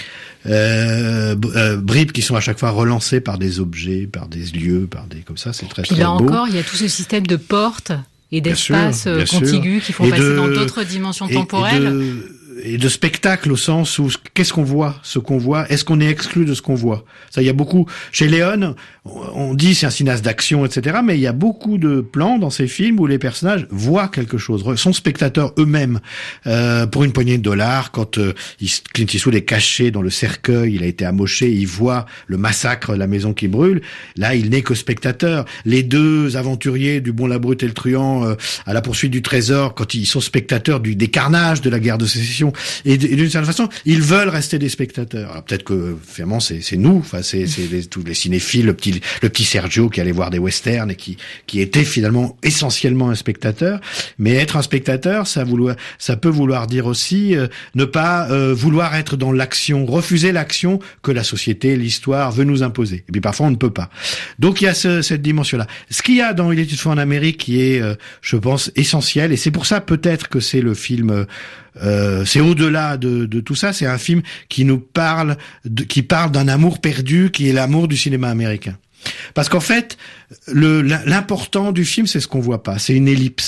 Euh, euh, bribes qui sont à chaque fois relancées par des objets, par des lieux, par des comme ça, c'est très Puis très là beau. encore, il y a tout ce système de portes et d'espaces contigus qui font et passer de, dans d'autres dimensions et, temporelles. Et de, et de spectacle au sens où qu'est-ce qu'on voit, ce qu'on voit, est-ce qu'on est exclu de ce qu'on voit? Ça, il y a beaucoup chez Léon. On dit c'est un cinéaste d'action, et cetera. Mais il y a beaucoup de plans dans ces films où les personnages voient quelque chose, sont spectateurs eux-mêmes. Euh, pour une poignée de dollars, quand euh, Clint Eastwood est caché dans le cercueil, il a été amoché, il voit le massacre, la maison qui brûle. Là, il n'est que spectateur. Les deux aventuriers du Bon, la Brute et le Truand euh, à la poursuite du trésor, quand ils sont spectateurs du, des carnages de la guerre de sécession, et d'une certaine façon, ils veulent rester des spectateurs. Alors peut-être que finalement c'est, c'est nous, enfin c'est, c'est les, tous les cinéphiles, le petit le petit Sergio qui allait voir des westerns et qui qui était finalement essentiellement un spectateur. Mais être un spectateur, ça vouloir, ça peut vouloir dire aussi euh, ne pas euh, vouloir être dans l'action, refuser l'action que la société, l'histoire veut nous imposer. Et puis parfois on ne peut pas. Donc il y a ce, cette dimension-là. Ce qu'il y a dans Il était une fois en Amérique qui est, euh, je pense, essentiel, et c'est pour ça peut-être que c'est le film. Euh, c'est au-delà de, de tout ça. C'est un film qui nous parle, de, qui parle d'un amour perdu, qui est l'amour du cinéma américain. Parce qu'en fait, le, l'important du film, c'est ce qu'on voit pas. C'est une ellipse.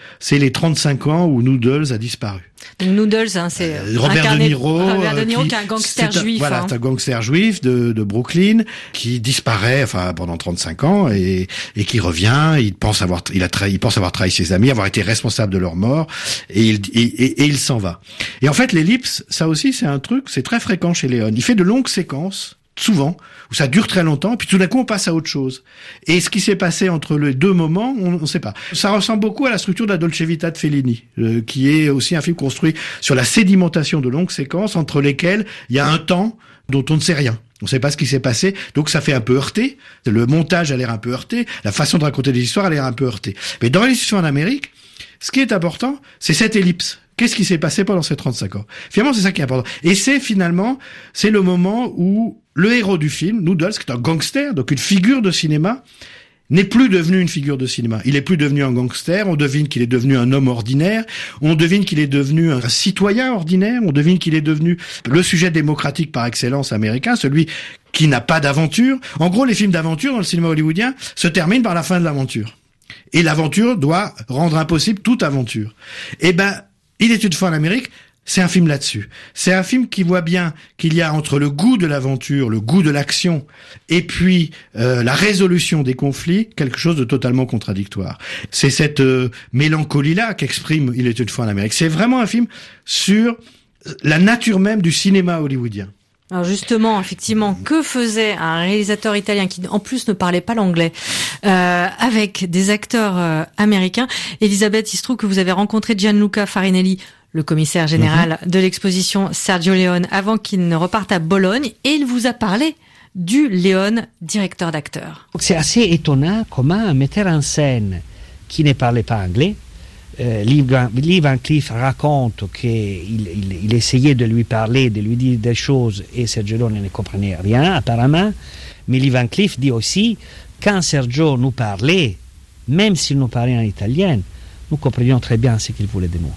c'est les trente-cinq ans où Noodles a disparu. Donc Noodles, hein, c'est euh, Robert incarné, De Niro, Robert De Niro qui, qui est un gangster c'est un, juif. Voilà, hein. c'est un gangster juif de, de Brooklyn qui disparaît, enfin pendant trente-cinq ans et, et qui revient. Il pense avoir, il a trahi, il pense avoir trahi ses amis, avoir été responsable de leur mort, et il et, et, et il s'en va. Et en fait, l'ellipse, ça aussi, c'est un truc, c'est très fréquent chez Leone. Il fait de longues séquences. Souvent, où ça dure très longtemps, puis tout d'un coup on passe à autre chose. Et ce qui s'est passé entre les deux moments, on ne sait pas. Ça ressemble beaucoup à la structure de la Dolce Vita de Fellini, euh, qui est aussi un film construit sur la sédimentation de longues séquences entre lesquelles il y a un temps dont on ne sait rien. On ne sait pas ce qui s'est passé, donc ça fait un peu heurté. Le montage a l'air un peu heurté, la façon de raconter des histoires a l'air un peu heurtée. Mais dans les histoires en Amérique, ce qui est important, c'est cette ellipse. Qu'est-ce qui s'est passé pendant ces trente-cinq ans? Finalement, c'est ça qui est important. Et c'est finalement, c'est le moment où le héros du film, Noodles, qui est un gangster, donc une figure de cinéma, n'est plus devenu une figure de cinéma. Il est plus devenu un gangster, on devine qu'il est devenu un homme ordinaire, on devine qu'il est devenu un citoyen ordinaire, on devine qu'il est devenu le sujet démocratique par excellence américain, celui qui n'a pas d'aventure. En gros, les films d'aventure dans le cinéma hollywoodien se terminent par la fin de l'aventure. Et l'aventure doit rendre impossible toute aventure. Eh ben, Il est une fois en Amérique, c'est un film là-dessus. C'est un film qui voit bien qu'il y a entre le goût de l'aventure, le goût de l'action, et puis euh, la résolution des conflits, quelque chose de totalement contradictoire. C'est cette euh, mélancolie-là qu'exprime Il est une fois en Amérique. C'est vraiment un film sur la nature même du cinéma hollywoodien. Alors justement, effectivement, que faisait un réalisateur italien qui en plus ne parlait pas l'anglais euh, avec des acteurs euh, américains? Elisabeth, il se trouve que vous avez rencontré Gianluca Farinelli, le commissaire général mm-hmm. de l'exposition Sergio Leone, avant qu'il ne reparte à Bologne, et il vous a parlé du Leone, directeur d'acteurs. C'est assez étonnant comment un metteur en scène qui ne parlait pas anglais, Euh, Lee Van Cleef raconte qu'il il, il essayait de lui parler, de lui dire des choses, et Sergio Leone ne comprenait rien apparemment. Mais Lee Van Cleef dit aussi, quand Sergio nous parlait, même s'il nous parlait en italien, nous comprenions très bien ce qu'il voulait de nous.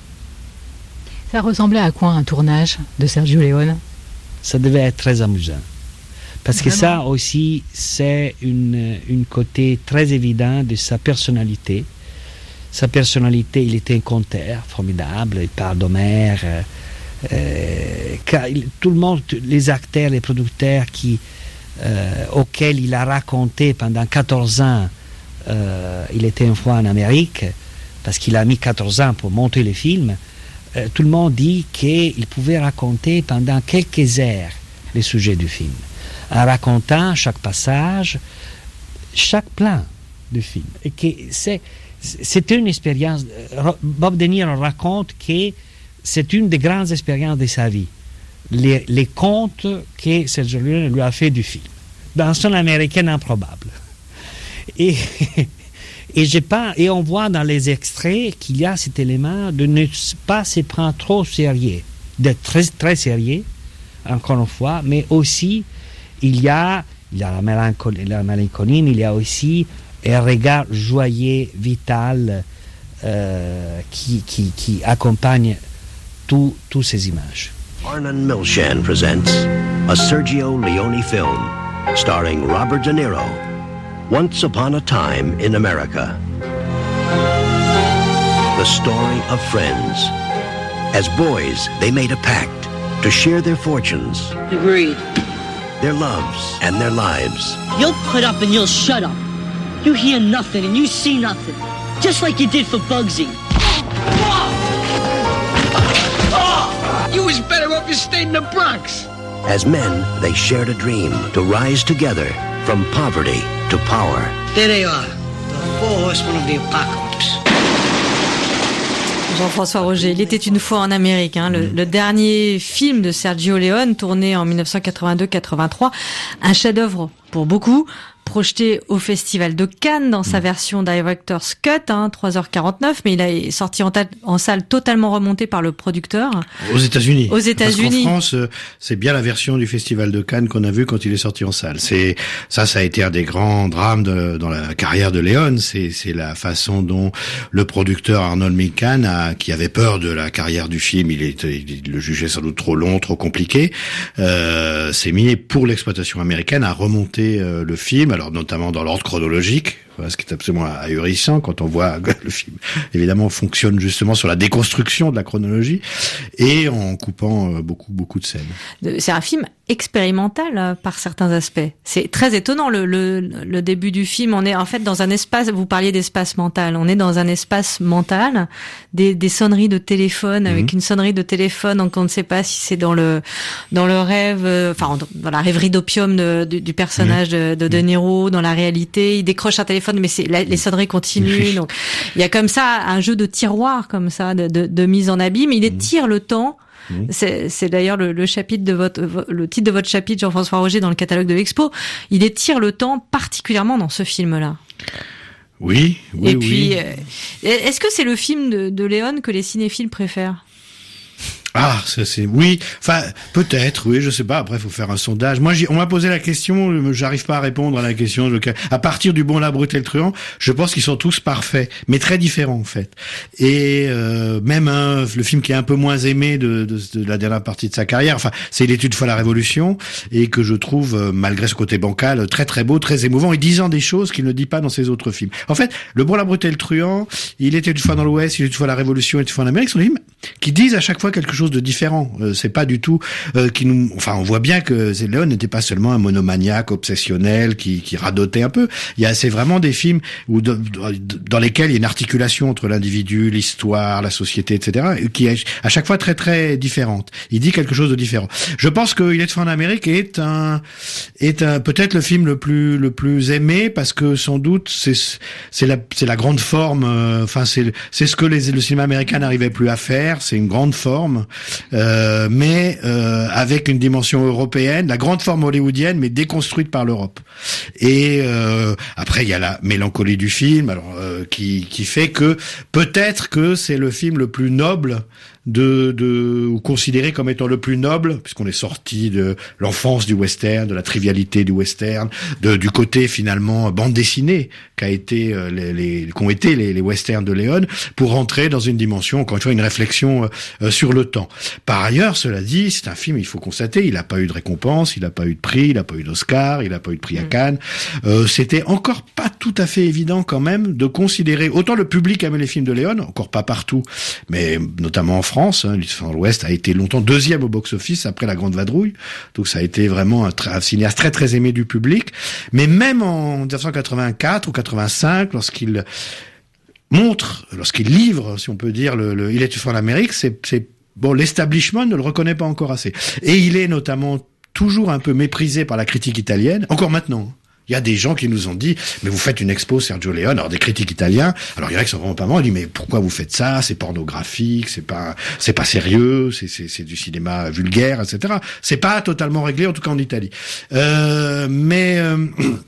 Ça ressemblait à quoi un tournage de Sergio Leone? Ça devait être très amusant. Parce Vraiment? que ça aussi, c'est une, une côté très évident de sa personnalité. Sa personnalité, il était un conteur formidable, il parle d'Homère, euh, euh, tout le monde, les acteurs, les producteurs qui, euh, auxquels il a raconté pendant quatorze ans, euh, il était une fois en Amérique, parce qu'il a mis quatorze ans pour monter le film, euh, tout le monde dit qu'il pouvait raconter pendant quelques heures les sujets du film, en racontant chaque passage, chaque plan du film. Et que c'est C'était une expérience. Bob De Niro raconte que c'est une des grandes expériences de sa vie. Les, les contes que Sergio Leone lui a fait du film, dans son américain improbable. Et, et, j'ai pas, et on voit dans les extraits qu'il y a cet élément de ne pas se prendre trop au sérieux, d'être très, très sérieux, encore une fois, mais aussi il y a, il y a la mélancolie, la mélancolie, il y a aussi un regard joyeux, vital, euh, qui, qui, qui accompagne toutes ces images. Arnon Milchan presents a Sergio Leone film starring Robert De Niro, Once Upon a Time in America. The story of friends. As boys, they made a pact to share their fortunes. Agreed. Their loves and their lives. You'll put up and you'll shut up. You hear nothing and you see nothing. Just like you did for Bugsy. You was better off you stayed in the Bronx. As men, they shared a dream to rise together from poverty to power. There they are, the four horsemen of the apocalypse. Jean-François Roger, Il était une fois en Amérique, hein, le, le dernier film de Sergio Leone, tourné en dix-neuf cent quatre-vingt-deux quatre-vingt-trois, un chef-d'œuvre pour beaucoup, projeté au Festival de Cannes dans sa version Director's Cut, hein, trois heures quarante-neuf, mais il est sorti en, ta- en salle totalement remontée par le producteur. Aux États-Unis. Aux États-Unis. Parce qu'en France, c'est bien la version du Festival de Cannes qu'on a vue quand il est sorti en salle. C'est ça, ça a été un des grands drames de, dans la carrière de Leone. C'est, c'est la façon dont le producteur Arnold Milchan, a, qui avait peur de la carrière du film, il, était, il le jugeait sans doute trop long, trop compliqué, euh, s'est mis pour l'exploitation américaine à remonter euh, le film. Alors notamment dans l'ordre chronologique, ce qui est absolument ahurissant quand on voit que le film, évidemment, fonctionne justement sur la déconstruction de la chronologie et en coupant beaucoup, beaucoup de scènes. C'est un film expérimental par certains aspects. C'est très étonnant le, le, le début du film. On est en fait dans un espace, vous parliez d'espace mental, on est dans un espace mental, des, des sonneries de téléphone, avec mmh. une sonnerie de téléphone, donc on ne sait pas si c'est dans le dans le rêve, euh, enfin dans la rêverie d'opium de, du, du personnage mmh. de, de De Niro, dans la réalité, il décroche un téléphone, mais c'est la, les sonneries continuent. Donc il y a comme ça un jeu de tiroir comme ça, de, de, de mise en abîme. Il étire mmh. le temps. C'est, c'est d'ailleurs le, le chapitre de votre, le titre de votre chapitre, Jean-François Roger, dans le catalogue de l'Expo. Il étire le temps particulièrement dans ce film-là. Oui, oui, Et puis, oui. Euh, est-ce que c'est le film de, de Léon que les cinéphiles préfèrent ? Ah, ça c'est oui. Enfin, peut-être, oui, je sais pas. Après, il faut faire un sondage. Moi, on m'a posé la question, j'arrive pas à répondre à la question. À partir du Bon, la Brute et le Truand, je pense qu'ils sont tous parfaits, mais très différents en fait. Et euh, même un, le film qui est un peu moins aimé de, de, de la dernière partie de sa carrière, enfin, c'est Il est une fois la Révolution, et que je trouve, malgré ce côté bancal, très très beau, très émouvant, et disant des choses qu'il ne dit pas dans ses autres films. En fait, le Bon, la Brute et le Truand, Il était une fois dans l'Ouest, Il est une fois la Révolution, Il est une fois en Amérique, sont des films qui disent à chaque fois quelque chose de différent. Euh, c'est pas du tout euh, qui nous. Enfin, on voit bien que Léon n'était pas seulement un monomaniaque obsessionnel qui, qui radotait un peu. Il y a, c'est vraiment des films où de, de, dans lesquels il y a une articulation entre l'individu, l'histoire, la société, et cetera, qui est à chaque fois très très différente. Il dit quelque chose de différent. Je pense que Il est fait en Amérique est un est un peut-être le film le plus le plus aimé parce que sans doute c'est c'est la c'est la grande forme. Enfin, euh, c'est c'est ce que les, le cinéma américain n'arrivait plus à faire. C'est une grande forme. Euh, mais euh, avec une dimension européenne, la grande forme hollywoodienne, mais déconstruite par l'Europe. Et euh, après, il y a la mélancolie du film, alors euh, qui qui fait que peut-être que c'est le film le plus noble de, de ou considéré comme étant le plus noble, puisqu'on est sorti de l'enfance du western, de la trivialité du western, de, du côté finalement bande dessinée qu'a été euh, les, les qu'ont été les, les westerns de Léon, pour rentrer dans une dimension, encore une fois, une réflexion euh, sur le temps. Par ailleurs, cela dit, c'est un film, il faut constater, il n'a pas eu de récompense, il n'a pas eu de prix, il n'a pas eu d'Oscar, il n'a pas eu de prix à Cannes. Euh, c'était encore pas tout à fait évident quand même de considérer, autant le public aimait les films de Léon, encore pas partout, mais notamment en France, hein, l'Ouest a été longtemps deuxième au box-office après La Grande Vadrouille, donc ça a été vraiment un, un cinéaste très très aimé du public. Mais même en dix-neuf cent quatre-vingt-quatre ou quatre-vingt-cinq, lorsqu'il montre, lorsqu'il livre, si on peut dire, le, le Il est une fois en Amérique, c'est, c'est bon, l'establishment ne le reconnaît pas encore assez. Et il est notamment toujours un peu méprisé par la critique italienne, encore maintenant. Il y a des gens qui nous ont dit, mais vous faites une expo Sergio Leone, alors des critiques italiens, alors il y en a qui sont vraiment pas mal, ils disent, mais pourquoi vous faites ça? C'est pornographique, c'est pas, c'est pas sérieux, c'est, c'est, c'est du cinéma vulgaire, et cetera. C'est pas totalement réglé, en tout cas en Italie. Euh, mais, euh,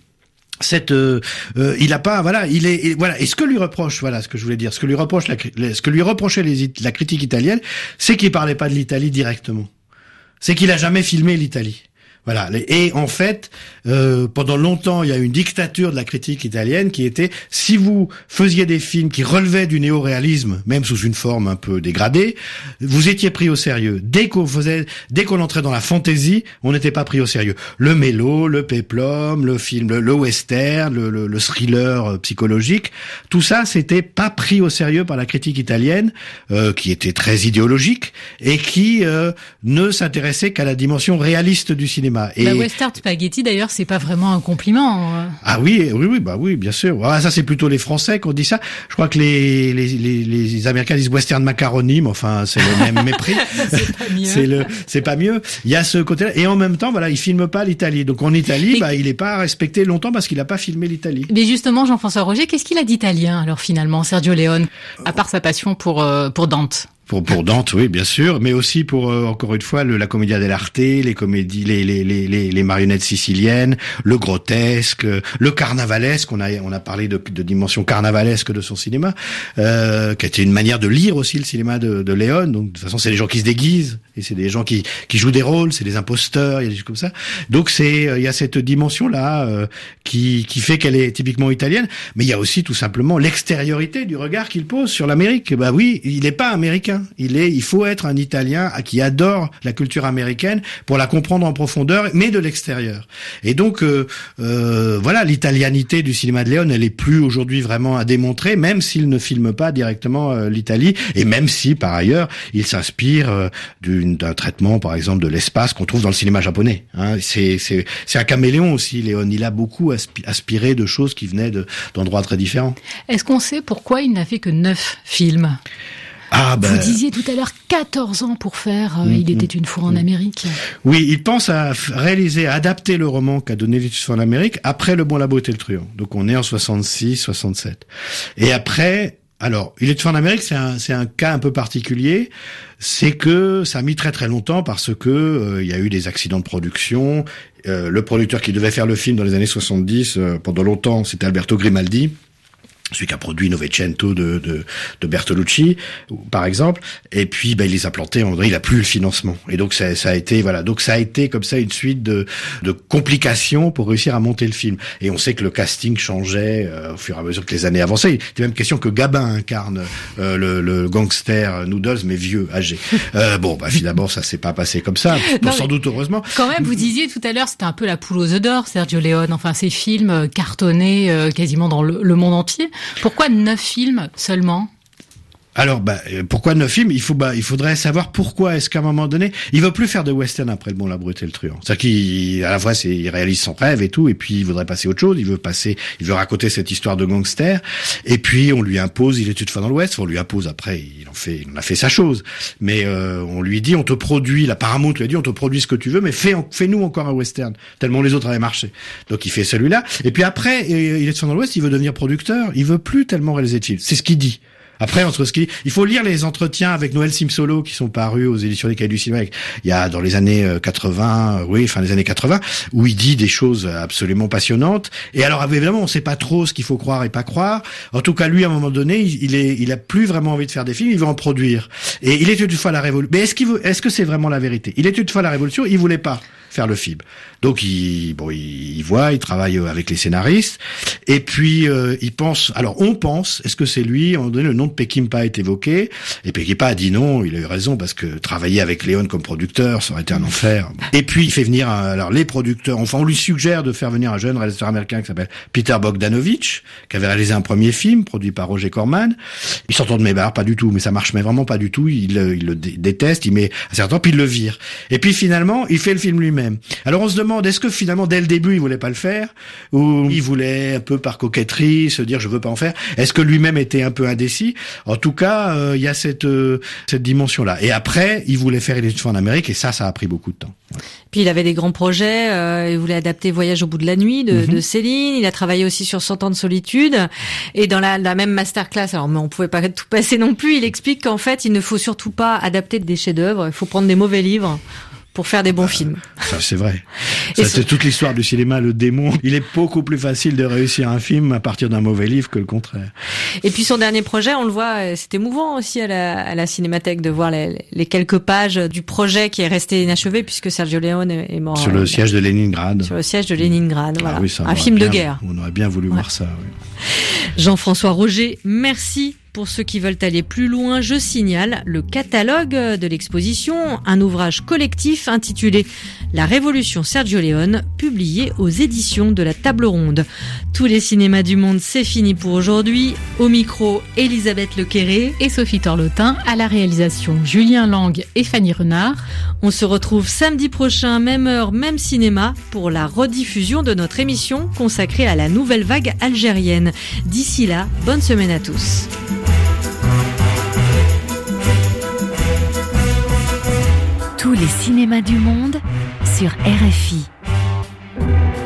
cette euh, euh, il a pas voilà il est et, voilà et ce que lui reproche voilà ce que je voulais dire ce que lui reproche la ce que lui reprochait les, la critique italienne, c'est qu'il parlait pas de l'Italie directement, c'est qu'il a jamais filmé l'Italie. Voilà. Et en fait, euh, pendant longtemps, il y a eu une dictature de la critique italienne qui était, si vous faisiez des films qui relevaient du néo-réalisme, même sous une forme un peu dégradée, vous étiez pris au sérieux. Dès qu'on faisait, dès qu'on entrait dans la fantaisie, on n'était pas pris au sérieux. Le mélo, le péplum, le film, le, le western, le, le, le thriller psychologique, tout ça, c'était pas pris au sérieux par la critique italienne, euh, qui était très idéologique et qui euh, ne s'intéressait qu'à la dimension réaliste du cinéma. Et la western spaghetti, d'ailleurs, c'est pas vraiment un compliment. Ah oui, oui, oui, bah oui, bien sûr. Ah, ça, c'est plutôt les Français qui ont dit ça. Je crois que les les les, les Américains disent western macaroni, mais enfin, c'est le même mépris. C'est pas mieux. c'est le, c'est pas mieux. Il y a ce côté-là. Et en même temps, voilà, il filme pas l'Italie. Donc en Italie, mais... bah, il est pas respecté longtemps parce qu'il a pas filmé l'Italie. Mais justement, Jean-François Roger, qu'est-ce qu'il a d'italien alors finalement, Sergio Leone, à part sa passion pour euh, pour Dante? Pour, pour Dante, oui, bien sûr, mais aussi pour, euh, encore une fois, le, la commedia dell'arte, les comédies, les, les, les, les, les marionnettes siciliennes, le grotesque, le carnavalesque, on a, on a parlé de, de dimension carnavalesque de son cinéma, euh, qui était une manière de lire aussi le cinéma de, de Léon. Donc, de toute façon, c'est des gens qui se déguisent, et c'est des gens qui, qui jouent des rôles, c'est des imposteurs, il y a des choses comme ça. Donc, c'est, il y a cette dimension-là, euh, qui, qui fait qu'elle est typiquement italienne, mais il y a aussi, tout simplement, l'extériorité du regard qu'il pose sur l'Amérique. Bah oui, il n'est pas américain. italien. Il est, il faut être un Italien qui adore la culture américaine pour la comprendre en profondeur, mais de l'extérieur. Et donc, euh, euh, voilà, l'italianité du cinéma de Leone, elle est plus aujourd'hui vraiment à démontrer, même s'il ne filme pas directement euh, l'Italie, et même si, par ailleurs, il s'inspire euh, d'une, d'un traitement, par exemple, de l'espace qu'on trouve dans le cinéma japonais. Hein. C'est, c'est, c'est un caméléon aussi, Leone. Il a beaucoup aspi- aspiré de choses qui venaient de, d'endroits très différents. Est-ce qu'on sait pourquoi il n'a fait que neuf films ? Ah ben... Vous disiez tout à l'heure quatorze ans pour faire euh, mmh, Il était une fois en Amérique. Oui, il pense à réaliser, à adapter le roman qu'a donné Il était une fois en Amérique après Le Bon, la Beauté et le Truand. Donc on est en soixante-six, soixante-sept. Et après, alors, Il était une fois en Amérique, c'est un, c'est un cas un peu particulier. C'est que ça a mis très très longtemps parce que euh, il y a eu des accidents de production. Euh, le producteur qui devait faire le film dans les années soixante-dix, euh, pendant longtemps, c'était Alberto Grimaldi, celui qui a produit Novecento de, de, de Bertolucci, par exemple. Et puis, ben, il les a plantés, en vrai, il a plus le financement. Et donc, ça, ça a été, voilà. Donc, ça a été comme ça une suite de, de complications pour réussir à monter le film. Et on sait que le casting changeait euh, au fur et à mesure que les années avançaient. Il était même question que Gabin incarne euh, le, le gangster Noodles, mais vieux, âgé. Euh, bon, bah, finalement, ça s'est pas passé comme ça. Pour, non, sans doute, heureusement. Quand même, vous disiez tout à l'heure, c'était un peu la poule aux œufs d'or, Sergio Leone. Enfin, ces films cartonnés euh, quasiment dans le, le monde entier. Pourquoi neuf films seulement ? Alors, bah, pourquoi neuf films ? Il faut, bah, il faudrait savoir pourquoi est-ce qu'à un moment donné, il veut plus faire de western après Le Bon, la Brute et le Truand. C'est-à-dire qu'il, à la fois, c'est, il réalise son rêve et tout, et puis il voudrait passer à autre chose. Il veut passer, il veut raconter cette histoire de gangster. Et puis on lui impose, il est une fois dans l'Ouest. On lui impose après, il en fait, il en a fait sa chose. Mais euh, on lui dit, on te produit, la Paramount lui a dit, on te produit ce que tu veux, mais fais, fais-nous encore un western. Tellement les autres avaient marché. Donc il fait celui-là. Et puis après, il est une fois dans l'Ouest, il veut devenir producteur. Il veut plus tellement réaliser de films. C'est ce qu'il dit. Après, entre ce qui, il faut lire les entretiens avec Noël Simsolo qui sont parus aux éditions des Cahiers du Cinéma. Il y a dans les années quatre-vingts, oui, fin des années quatre-vingts, où il dit des choses absolument passionnantes. Et alors, évidemment, on sait pas trop ce qu'il faut croire et pas croire. En tout cas, lui, à un moment donné, il est, il a plus vraiment envie de faire des films. Il veut en produire. Et il était une fois la révolution. Mais est-ce qu'il veut, est-ce que c'est vraiment la vérité ? Il était une fois la révolution. Il voulait pas faire le film. Donc il, bon, il, il voit, il travaille avec les scénaristes, et puis euh, il pense. Alors on pense, est-ce que c'est lui ? À un moment donné, le nom de Peckinpah est évoqué, et Peckinpah a dit non. Il a eu raison parce que travailler avec Leone comme producteur, ça aurait été un enfer. Et puis il fait venir, un, alors les producteurs. Enfin, on lui suggère de faire venir un jeune réalisateur américain qui s'appelle Peter Bogdanovich, qui avait réalisé un premier film produit par Roger Corman. Il s'entend de mes barres, pas du tout, mais ça marche mais vraiment pas du tout. Il, il le déteste, il met un certain temps, puis il le vire. Et puis finalement, il fait le film lui-même. Alors on se demande, est-ce que finalement dès le début il voulait pas le faire, ou il voulait un peu par coquetterie se dire je veux pas en faire. Est-ce que lui-même était un peu indécis ? En tout cas, il euh, y a cette euh, cette dimension-là. Et après, il voulait faire Il était une fois en Amérique, et ça, ça a pris beaucoup de temps. Ouais. Puis il avait des grands projets. Euh, il voulait adapter Voyage au bout de la nuit de, mm-hmm. de Céline. Il a travaillé aussi sur Cent ans de solitude. Et dans la, la même masterclass, alors mais on pouvait pas tout passer non plus. Il explique qu'en fait, il ne faut surtout pas adapter des chefs-d'œuvre. Il faut prendre des mauvais livres pour faire des bons bah, films. Ça, c'est vrai. Ça, c'est toute l'histoire du cinéma, le démon. Il est beaucoup plus facile de réussir un film à partir d'un mauvais livre que le contraire. Et puis son dernier projet, on le voit, c'est émouvant aussi à la, à la Cinémathèque de voir les, les quelques pages du projet qui est resté inachevé puisque Sergio Leone est mort. Sur le siège de Leningrad. Sur le siège de Leningrad, voilà. Ah oui, ça, un film bien, de guerre. On aurait bien voulu ouais. voir ça, oui. Jean-François Roger, merci. Pour ceux qui veulent aller plus loin, je signale le catalogue de l'exposition, un ouvrage collectif intitulé La Révolution Sergio Leone, publié aux éditions de la Table Ronde. Tous les cinémas du monde, c'est fini pour aujourd'hui. Au micro, Elisabeth Lequéré et Sophie Torlotin, à la réalisation Julien Lang et Fanny Renard. On se retrouve samedi prochain, même heure, même cinéma, pour la rediffusion de notre émission consacrée à la nouvelle vague algérienne. D'ici là, bonne semaine à tous. Tous les cinémas du monde sur R F I.